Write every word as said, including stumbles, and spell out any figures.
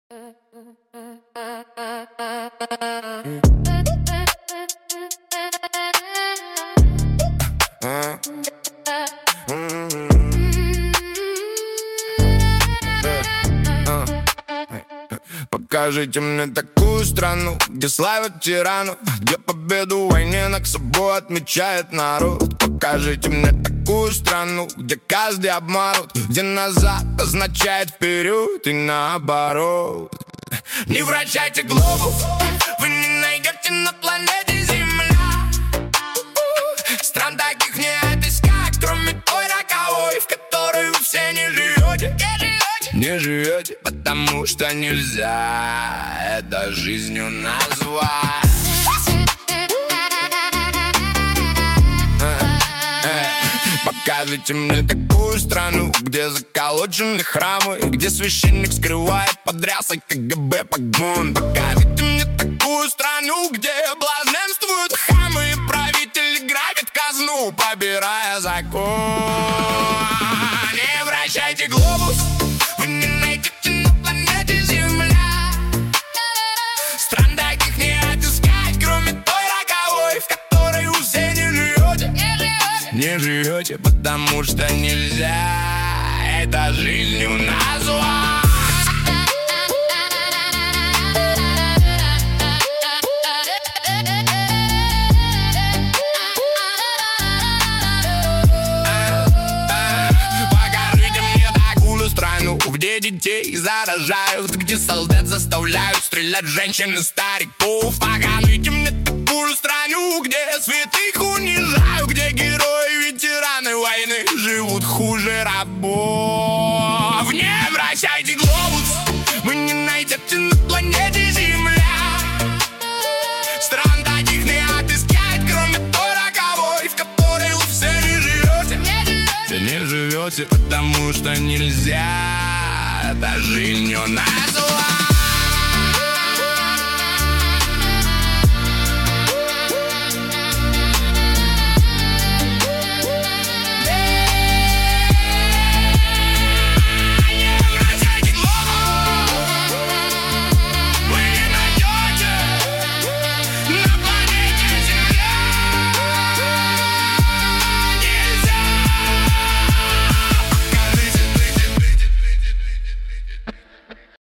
Покажите мне такую страну, где славят тиранов, где победу в войне над собой отмечает народ. Покажите мне такую страну, где каждый обманут, где назад означает вперед и наоборот. Не вращайте глобус, вы не найдете на планете Земля. Стран таких не отыскать, кроме той роковой, в которой вы все не живете. Не живете, потому что нельзя это жизнью назвать. Покажите мне такую страну, где заколочены храмы, где священник скрывает под рясой КГБ погон. Покажите мне такую страну, где блаженствуют хамы, и правители грабят казну, побирая закон. Не вращайте глобус, вы не найдете на планете Земля. Стран таких не отыскать, кроме той роковой, в которой вы все не живете. Не живете, потому что нельзя это жизнью назвать. Где детей заражают, где солдат заставляют стрелять женщин и стариков. Покажите мне такую страну, где святых унижают, где герои, ветераны войны живут хуже рабов. Не вращайте глобус, вы не найдете на планете Земля. Стран таких не отыскать, кроме той роковой, в которой вы все не живете. Все не живете, потому что нельзя это жизнью назвать.